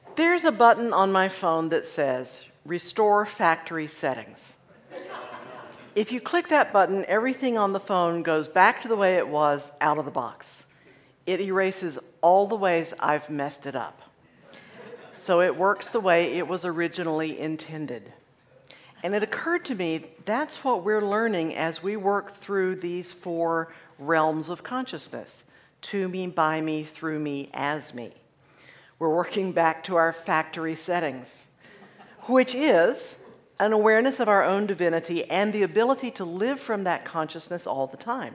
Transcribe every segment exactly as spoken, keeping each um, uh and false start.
There's a button on my phone that says Restore Factory Settings. If you click that button, everything on the phone goes back to the way it was out of the box. It erases all the ways I've messed it up. So it works the way it was originally intended. And it occurred to me that's what we're learning as we work through these four realms of consciousness: to me, by me, through me, as me. We're working back to our factory settings, which is an awareness of our own divinity and the ability to live from that consciousness all the time.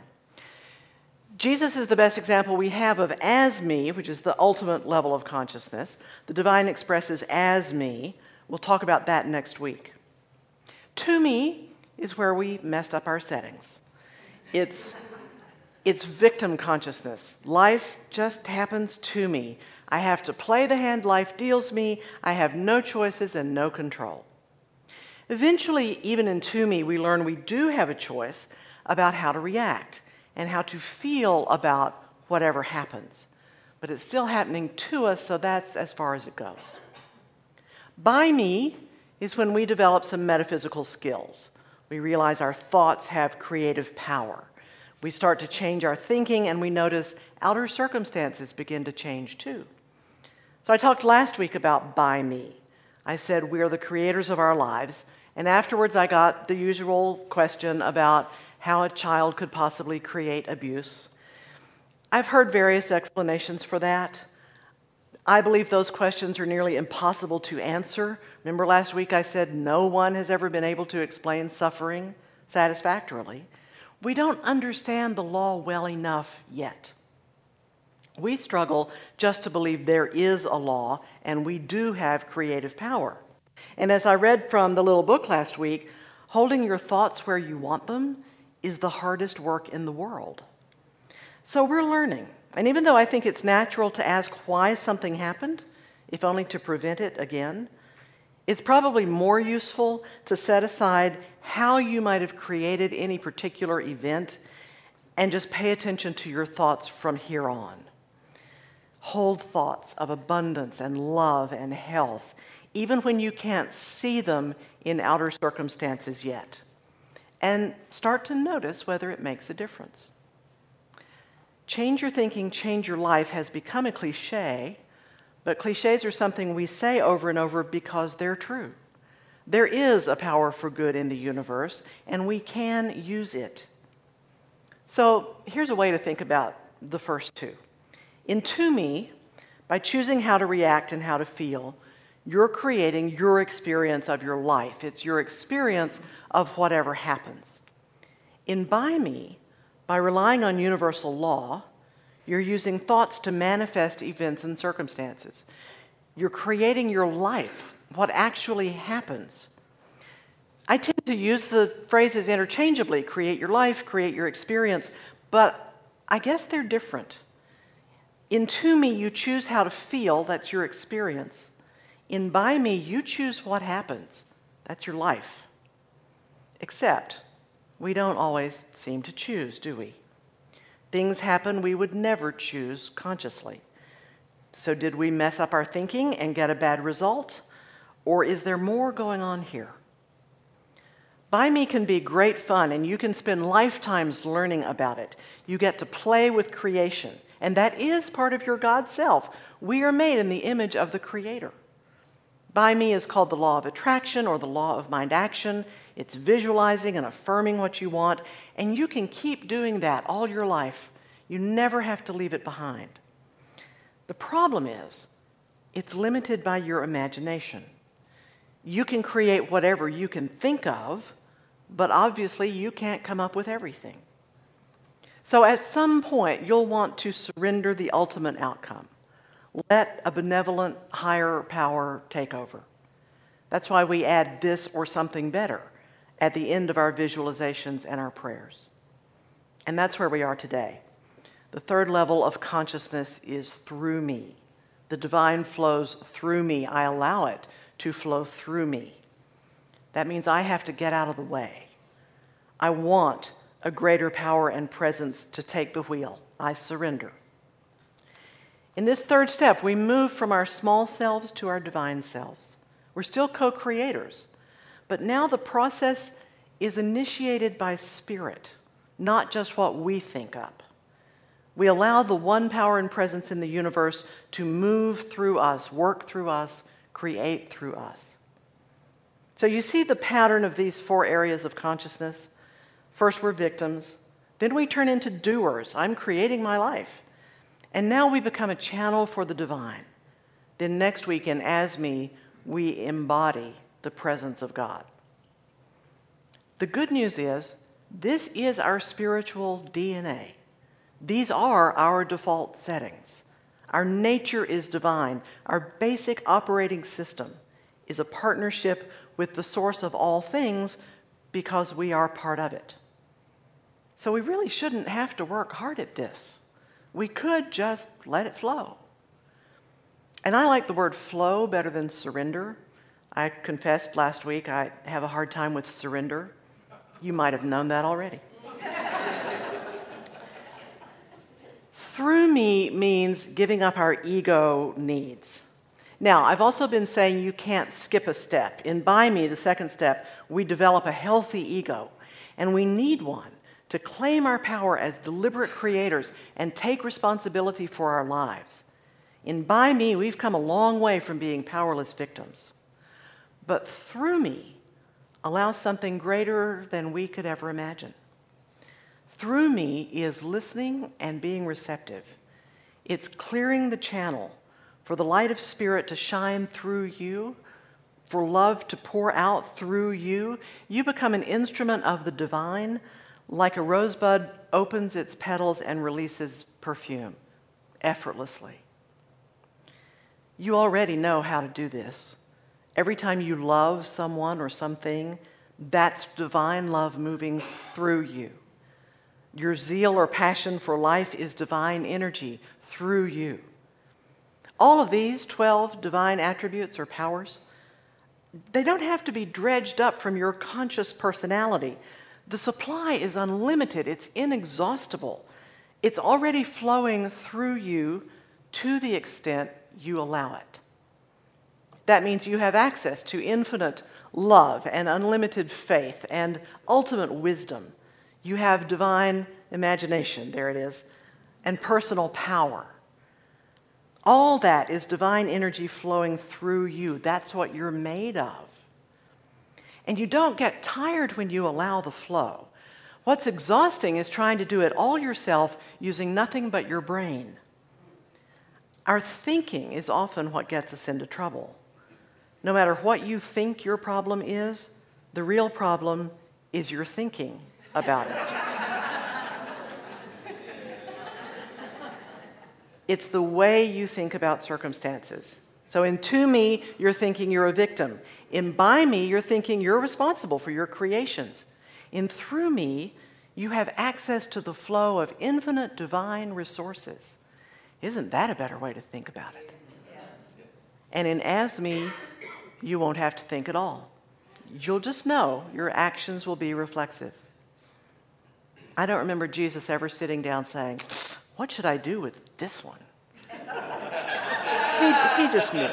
Jesus is the best example we have of as me, which is the ultimate level of consciousness. The divine expresses as me. We'll talk about that next week. To me is where we messed up our settings. It's, it's victim consciousness. Life just happens to me. I have to play the hand life deals me. I have no choices and no control. Eventually, even in to me, we learn we do have a choice about how to react and how to feel about whatever happens. But it's still happening to us, so that's as far as it goes. By me is when we develop some metaphysical skills. We realize our thoughts have creative power. We start to change our thinking, and we notice outer circumstances begin to change too. So I talked last week about by me. I said we are the creators of our lives, and afterwards I got the usual question about how a child could possibly create abuse. I've heard various explanations for that. I believe those questions are nearly impossible to answer. Remember last week I said no one has ever been able to explain suffering satisfactorily. We don't understand the law well enough yet. We struggle just to believe there is a law and we do have creative power. And as I read from the little book last week, holding your thoughts where you want them is the hardest work in the world. So we're learning. And even though I think it's natural to ask why something happened, if only to prevent it again, it's probably more useful to set aside how you might have created any particular event and just pay attention to your thoughts from here on. Hold thoughts of abundance and love and health, even when you can't see them in outer circumstances yet. And start to notice whether it makes a difference. Change your thinking, change your life has become a cliche, but cliches are something we say over and over because they're true. There is a power for good in the universe, and we can use it. So here's a way to think about the first two. In to me, by choosing how to react and how to feel, you're creating your experience of your life. It's your experience of whatever happens. In by me, by relying on universal law, you're using thoughts to manifest events and circumstances. You're creating your life, what actually happens. I tend to use the phrases interchangeably, create your life, create your experience, but I guess they're different. In to me, you choose how to feel, that's your experience. In by me, you choose what happens, that's your life. Except, we don't always seem to choose, do we? Things happen we would never choose consciously. So did we mess up our thinking and get a bad result? Or is there more going on here? By me can be great fun, and you can spend lifetimes learning about it. You get to play with creation, and that is part of your God self. We are made in the image of the Creator. By me is called the law of attraction or the law of mind action. It's visualizing and affirming what you want, and you can keep doing that all your life. You never have to leave it behind. The problem is, it's limited by your imagination. You can create whatever you can think of, but obviously you can't come up with everything. So at some point, you'll want to surrender the ultimate outcome. Let a benevolent higher power take over. That's why we add this or something better at the end of our visualizations and our prayers. And that's where we are today. The third level of consciousness is through me. The divine flows through me. I allow it to flow through me. That means I have to get out of the way. I want a greater power and presence to take the wheel. I surrender. In this third step, we move from our small selves to our divine selves. We're still co-creators, but now the process is initiated by spirit, not just what we think up. We allow the one power and presence in the universe to move through us, work through us, create through us. So you see the pattern of these four areas of consciousness. First, we're victims. Then we turn into doers. I'm creating my life. And now we become a channel for the divine. Then next week in As Me, we embody the presence of God. The good news is, this is our spiritual D N A. These are our default settings. Our nature is divine. Our basic operating system is a partnership with the source of all things because we are part of it. So we really shouldn't have to work hard at this. We could just let it flow. And I like the word flow better than surrender. I confessed last week I have a hard time with surrender. You might have known that already. Through me means giving up our ego needs. Now, I've also been saying you can't skip a step. In By Me, the second step, we develop a healthy ego, and we need one to claim our power as deliberate creators and take responsibility for our lives. In By Me, we've come a long way from being powerless victims. But Through Me allows something greater than we could ever imagine. Through Me is listening and being receptive. It's clearing the channel for the light of spirit to shine through you, for love to pour out through you. You become an instrument of the divine, like a rosebud opens its petals and releases perfume effortlessly. You already know how to do this. Every time you love someone or something, that's divine love moving through you. Your zeal or passion for life is divine energy through you. All of these twelve divine attributes or powers, they don't have to be dredged up from your conscious personality. The supply is unlimited. It's inexhaustible. It's already flowing through you to the extent you allow it. That means you have access to infinite love and unlimited faith and ultimate wisdom. You have divine imagination, there it is, and personal power. All that is divine energy flowing through you. That's what you're made of. And you don't get tired when you allow the flow. What's exhausting is trying to do it all yourself using nothing but your brain. Our thinking is often what gets us into trouble. No matter what you think your problem is, the real problem is your thinking about it. It's the way you think about circumstances. So in To Me, you're thinking you're a victim. In By Me, you're thinking you're responsible for your creations. In Through Me, you have access to the flow of infinite divine resources. Isn't that a better way to think about it? Yes. And in As Me, you won't have to think at all. You'll just know your actions will be reflexive. I don't remember Jesus ever sitting down saying, "What should I do with this one?" he, he just knew.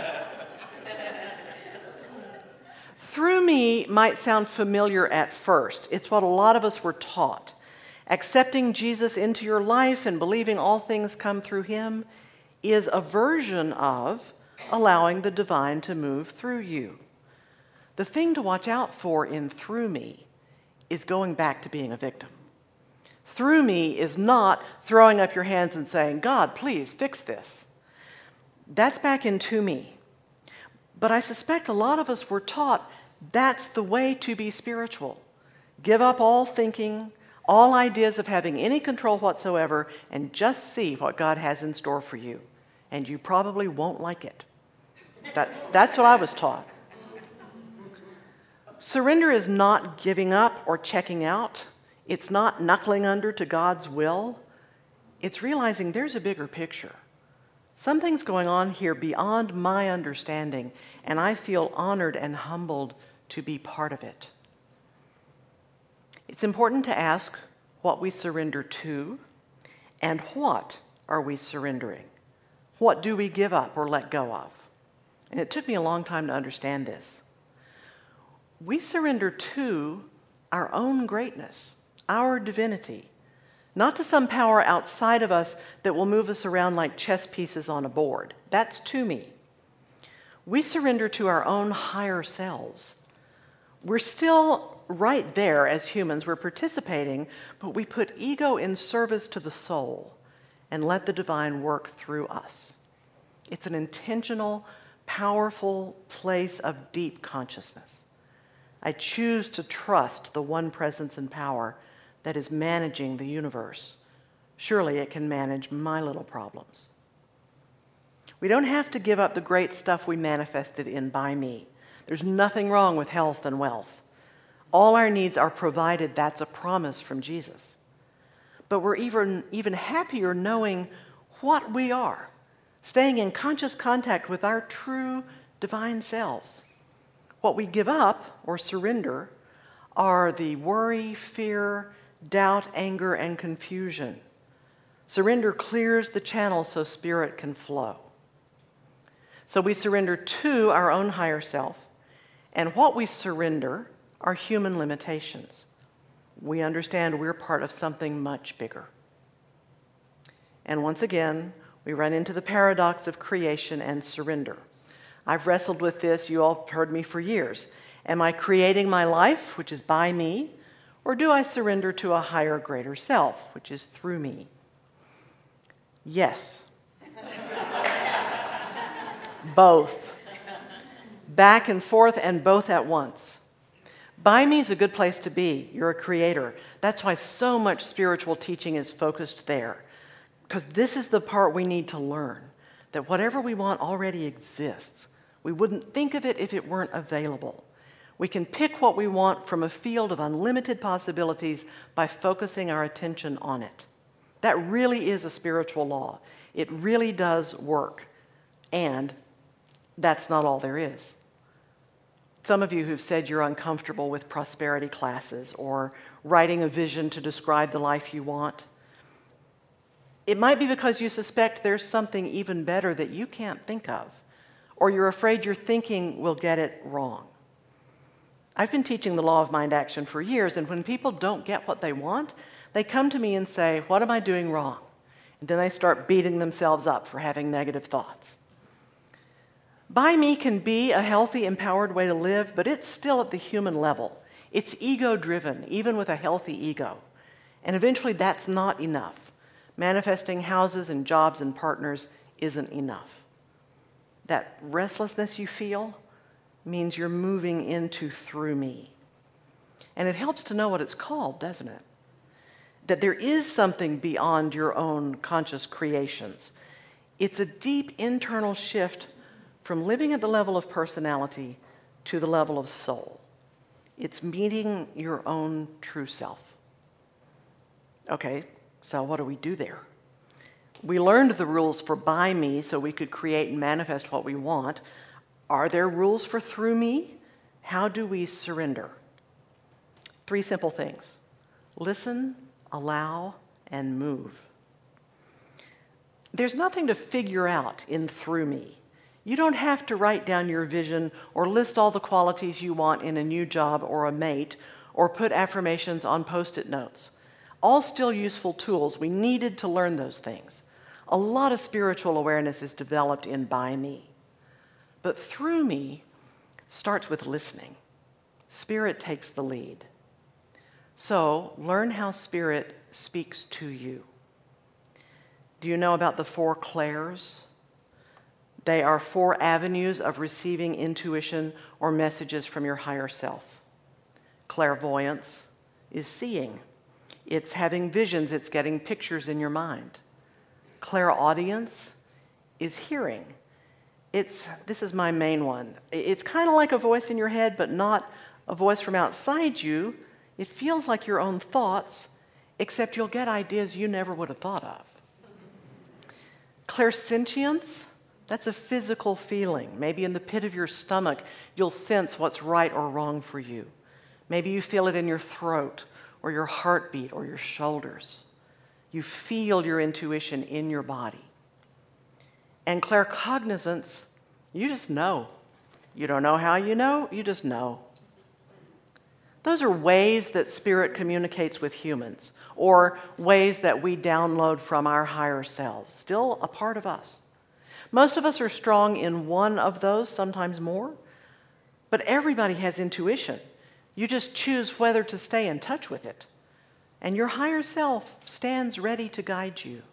Through Me might sound familiar at first. It's what a lot of us were taught. Accepting Jesus into your life and believing all things come through him is a version of allowing the divine to move through you. The thing to watch out for in Through Me is going back to being a victim. Through Me is not throwing up your hands and saying, "God, please fix this." That's back in To Me. But I suspect a lot of us were taught that's the way to be spiritual. Give up all thinking, all ideas of having any control whatsoever, and just see what God has in store for you. And you probably won't like it. That, that's what I was taught. Surrender is not giving up or checking out. It's not knuckling under to God's will. It's realizing there's a bigger picture. Something's going on here beyond my understanding, and I feel honored and humbled to be part of it. It's important to ask what we surrender to and what are we surrendering. What do we give up or let go of? And it took me a long time to understand this. We surrender to our own greatness, our divinity, not to some power outside of us that will move us around like chess pieces on a board. That's to me. We surrender to our own higher selves. We're still right there as humans. We're participating, but we put ego in service to the soul and let the divine work through us. It's an intentional, powerful place of deep consciousness. I choose to trust the one presence and power that is managing the universe. Surely it can manage my little problems. We don't have to give up the great stuff we manifested in by me. There's nothing wrong with health and wealth. All our needs are provided. That's a promise from Jesus. But we're even, even happier knowing what we are, staying in conscious contact with our true divine selves. What we give up or surrender are the worry, fear, doubt, anger, and confusion. Surrender clears the channel so spirit can flow. So we surrender to our own higher self, and what we surrender are human limitations. We understand we're part of something much bigger. And once again, we run into the paradox of creation and surrender. I've wrestled with this. You all have heard me for years. Am I creating my life, which is by me, or do I surrender to a higher, greater self, which is through me? Yes. Both. Back and forth and both at once. By me is a good place to be. You're a creator. That's why so much spiritual teaching is focused there. Because this is the part we need to learn, that whatever we want already exists. We wouldn't think of it if it weren't available. We can pick what we want from a field of unlimited possibilities by focusing our attention on it. That really is a spiritual law. It really does work. And that's not all there is. Some of you who've said you're uncomfortable with prosperity classes or writing a vision to describe the life you want, it might be because you suspect there's something even better that you can't think of, or you're afraid your thinking will get it wrong. I've been teaching the law of mind action for years, and when people don't get what they want, they come to me and say, "What am I doing wrong?" And then they start beating themselves up for having negative thoughts. By me can be a healthy, empowered way to live, but it's still at the human level. It's ego-driven, even with a healthy ego. And eventually that's not enough. Manifesting houses and jobs and partners isn't enough. That restlessness you feel means you're moving into through me. And it helps to know what it's called, doesn't it? That there is something beyond your own conscious creations. It's a deep internal shift from living at the level of personality to the level of soul. It's meeting your own true self. Okay, so what do we do there? We learned the rules for by me so we could create and manifest what we want. Are there rules for through me? How do we surrender? Three simple things. Listen, allow, and move. There's nothing to figure out in through me. You don't have to write down your vision or list all the qualities you want in a new job or a mate or put affirmations on Post-it notes. All still useful tools. We needed to learn those things. A lot of spiritual awareness is developed in by me. But through me starts with listening. Spirit takes the lead. So learn how Spirit speaks to you. Do you know about the four clairs? They are four avenues of receiving intuition or messages from your higher self. Clairvoyance is seeing. It's having visions. It's getting pictures in your mind. Clairaudience is hearing. It's, this is my main one. It's kind of like a voice in your head, but not a voice from outside you. It feels like your own thoughts, except you'll get ideas you never would have thought of. Clairsentience, that's a physical feeling. Maybe in the pit of your stomach, you'll sense what's right or wrong for you. Maybe you feel it in your throat or your heartbeat or your shoulders. You feel your intuition in your body. And claircognizance, you just know. You don't know how you know, you just know. Those are ways that spirit communicates with humans, or ways that we download from our higher selves, still a part of us. Most of us are strong in one of those, sometimes more, but everybody has intuition. You just choose whether to stay in touch with it, and your higher self stands ready to guide you.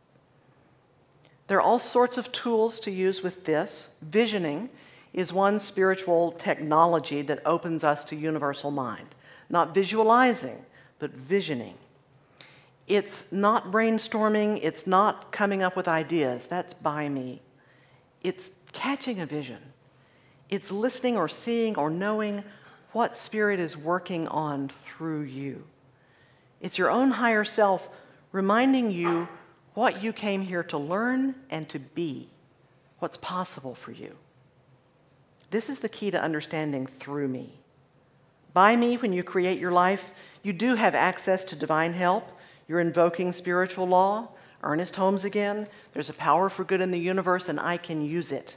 There are all sorts of tools to use with this. Visioning is one spiritual technology that opens us to universal mind. Not visualizing, but visioning. It's not brainstorming, it's not coming up with ideas, that's by me. It's catching a vision. It's listening or seeing or knowing what spirit is working on through you. It's your own higher self reminding you what you came here to learn and to be, what's possible for you. This is the key to understanding through me. By me, when you create your life, you do have access to divine help. You're invoking spiritual law. Ernest Holmes again. There's a power for good in the universe, and I can use it.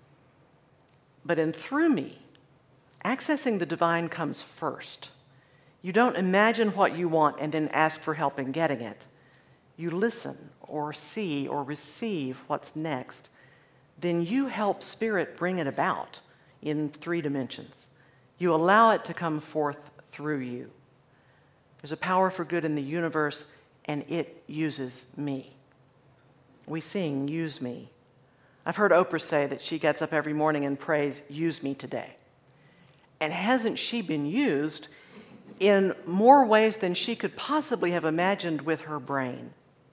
But in through me, accessing the divine comes first. You don't imagine what you want and then ask for help in getting it. You listen or see or receive what's next. Then you help spirit bring it about in three dimensions. You allow it to come forth through you. There's a power for good in the universe, and it uses me. We sing, use me. I've heard Oprah say that she gets up every morning and prays, use me today. And hasn't she been used in more ways than she could possibly have imagined with her brain?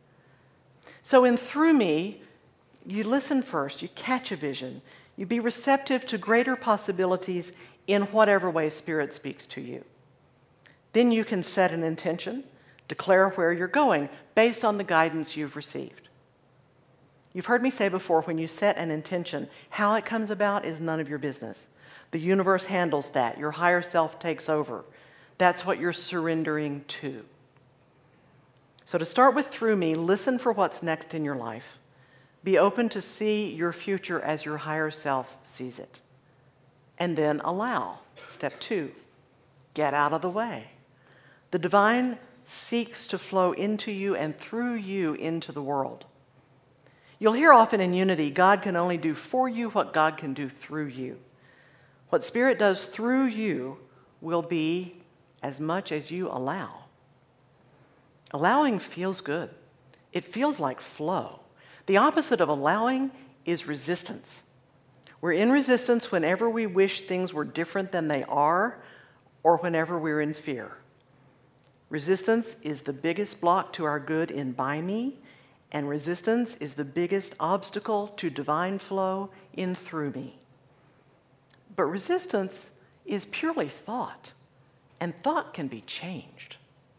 So in through me, you listen first, you catch a vision, you be receptive to greater possibilities in whatever way Spirit speaks to you. Then you can set an intention, declare where you're going based on the guidance you've received. You've heard me say before, when you set an intention, how it comes about is none of your business. The universe handles that. Your higher self takes over. That's what you're surrendering to. So to start with through me, listen for what's next in your life. Be open to see your future as your higher self sees it. And then allow. Step two, get out of the way. The divine seeks to flow into you and through you into the world. You'll hear often in unity, God can only do for you what God can do through you. What Spirit does through you will be as much as you allow. Allowing feels good. It feels like flow. The opposite of allowing is resistance. We're in resistance whenever we wish things were different than they are, or whenever we're in fear. Resistance is the biggest block to our good in by me, and resistance is the biggest obstacle to divine flow in through me. But resistance is purely thought, and thought can be changed.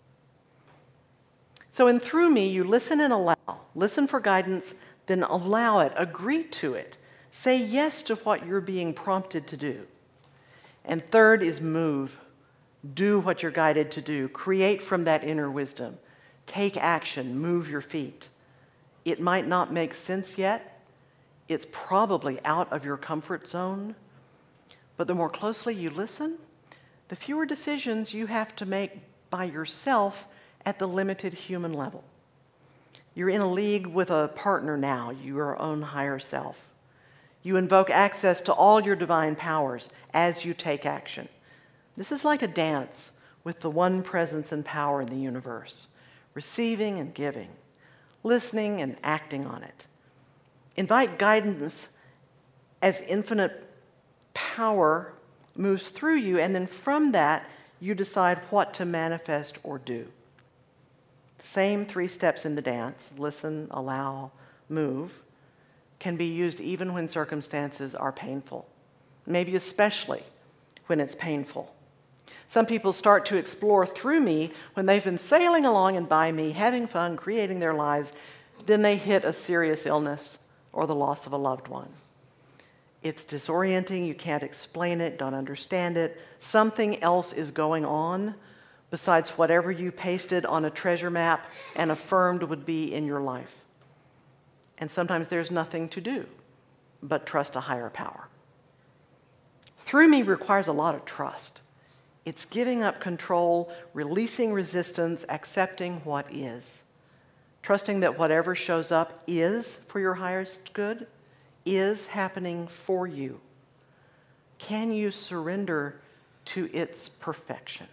So in through me, you listen and allow. Listen for guidance, then allow it, agree to it. Say yes to what you're being prompted to do. And third is move. Do what you're guided to do. Create from that inner wisdom. Take action. Move your feet. It might not make sense yet. It's probably out of your comfort zone. But the more closely you listen, the fewer decisions you have to make by yourself at the limited human level. You're in a league with a partner now, your own higher self. You invoke access to all your divine powers as you take action. This is like a dance with the one presence and power in the universe, receiving and giving, listening and acting on it. Invite guidance as infinite power moves through you, and then from that, you decide what to manifest or do. Same three steps in the dance, listen, allow, move, can be used even when circumstances are painful, maybe especially when it's painful. Some people start to explore through me when they've been sailing along and by me, having fun, creating their lives, then they hit a serious illness or the loss of a loved one. It's disorienting, you can't explain it, don't understand it. Something else is going on besides whatever you pasted on a treasure map and affirmed would be in your life. And sometimes there's nothing to do but trust a higher power. Through me requires a lot of trust. It's giving up control, releasing resistance, accepting what is. Trusting that whatever shows up is for your highest good, is happening for you. Can you surrender to its perfection?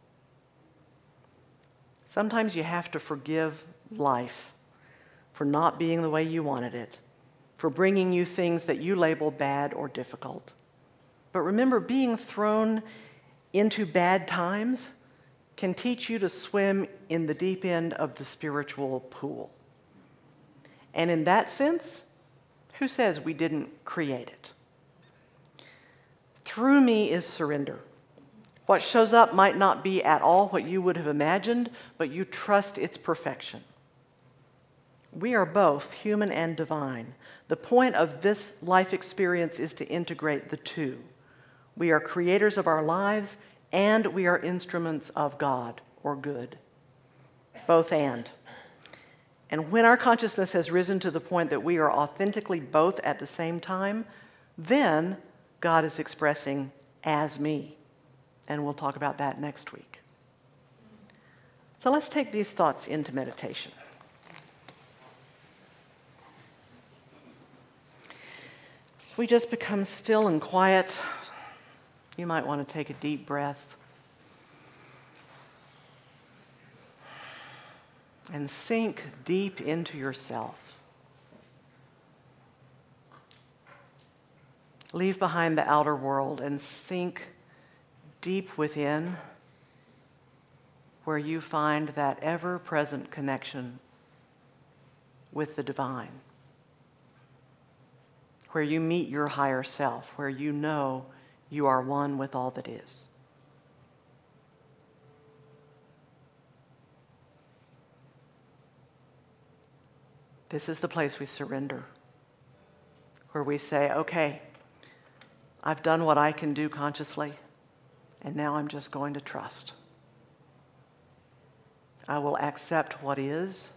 Sometimes you have to forgive life for not being the way you wanted it, for bringing you things that you label bad or difficult. But remember, being thrown into bad times can teach you to swim in the deep end of the spiritual pool. And in that sense, who says we didn't create it? Through me is surrender. What shows up might not be at all what you would have imagined, but you trust its perfection. We are both human and divine. The point of this life experience is to integrate the two. We are creators of our lives, and we are instruments of God or good. Both and. And when our consciousness has risen to the point that we are authentically both at the same time, then God is expressing as me. And we'll talk about that next week. So let's take these thoughts into meditation. If we just become still and quiet, you might want to take a deep breath and sink deep into yourself. Leave behind the outer world and sink deep within, where you find that ever-present connection with the divine, where you meet your higher self, where you know you are one with all that is. This is the place we surrender, where we say, okay, I've done what I can do consciously, and now I'm just going to trust. I will accept what is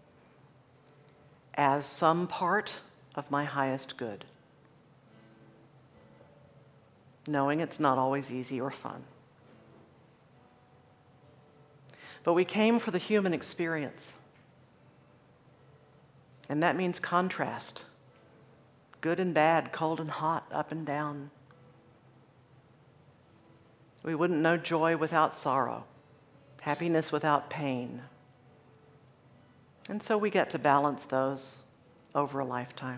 as some part of my highest good, knowing it's not always easy or fun. But we came for the human experience, and that means contrast, good and bad, cold and hot, up and down. We wouldn't know joy without sorrow, happiness without pain. And so we get to balance those over a lifetime.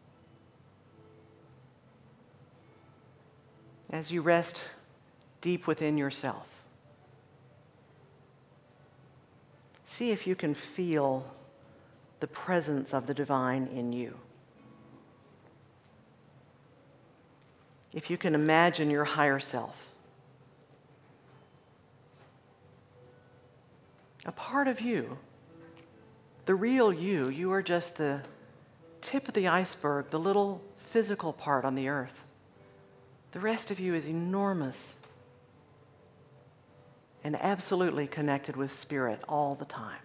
As you rest deep within yourself, see if you can feel the presence of the divine in you. If you can imagine your higher self, a part of you, the real you. You are just the tip of the iceberg, the little physical part on the earth. The rest of you is enormous and absolutely connected with spirit all the time.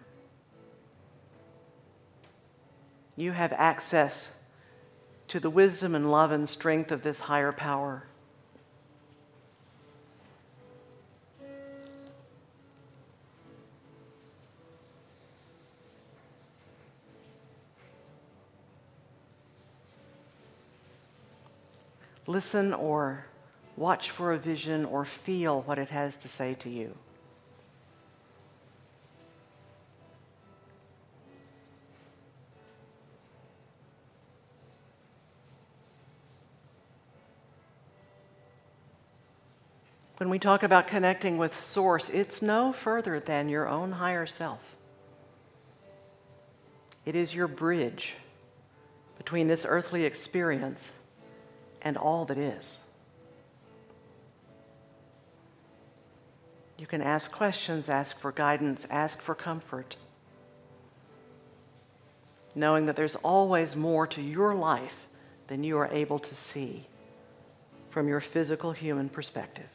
You have access to the wisdom and love and strength of this higher power. Listen or watch for a vision or feel what it has to say to you. When we talk about connecting with Source, it's no further than your own higher self. It is your bridge between this earthly experience and all that is. You can ask questions, ask for guidance, ask for comfort, knowing that there's always more to your life than you are able to see from your physical human perspective.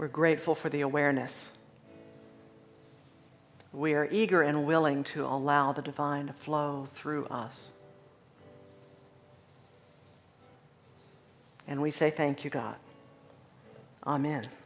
We're grateful for the awareness. We are eager and willing to allow the divine to flow through us. And we say thank you, God. Amen.